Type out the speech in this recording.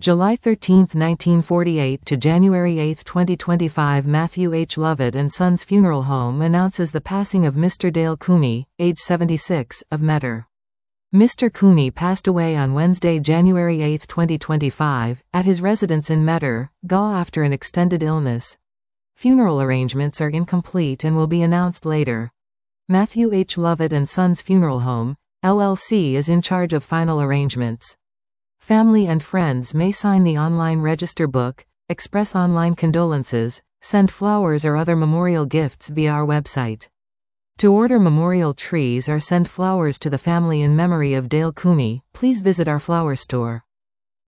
July 13, 1948 to January 8, 2025. Matthew H. Lovett and Sons Funeral Home announces the passing of Mr. Dale Cooney, age 76, of Metter. Mr. Cooney passed away on Wednesday, January 8, 2025, at his residence in Metter, GA after an extended illness. Funeral arrangements are incomplete and will be announced later. Matthew H. Lovett and Sons Funeral Home, LLC is in charge of final arrangements. Family and friends may sign the online register book, express online condolences, send flowers or other memorial gifts via our website. To order memorial trees or send flowers to the family in memory of Dale Cooney, please visit our flower store.